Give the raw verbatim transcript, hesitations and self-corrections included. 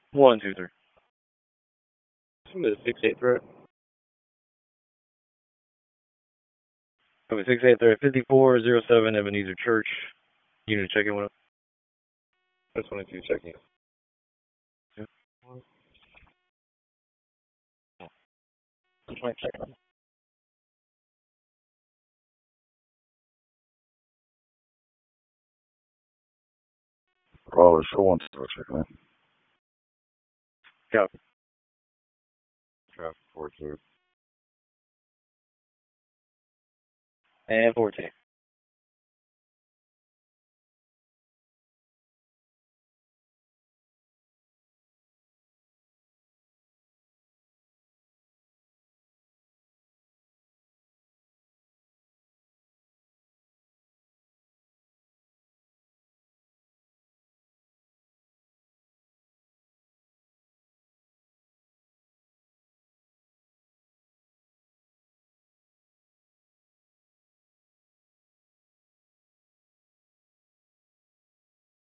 One, two, three. This is six eight threat. Okay, six eight threat, fifty-four zero seven Ebenezer Church. Unit checking one. That's twenty-two checking. Yeah. twenty second. Crawler, show one still checking in. Copy. Traffic four two. And fourteen.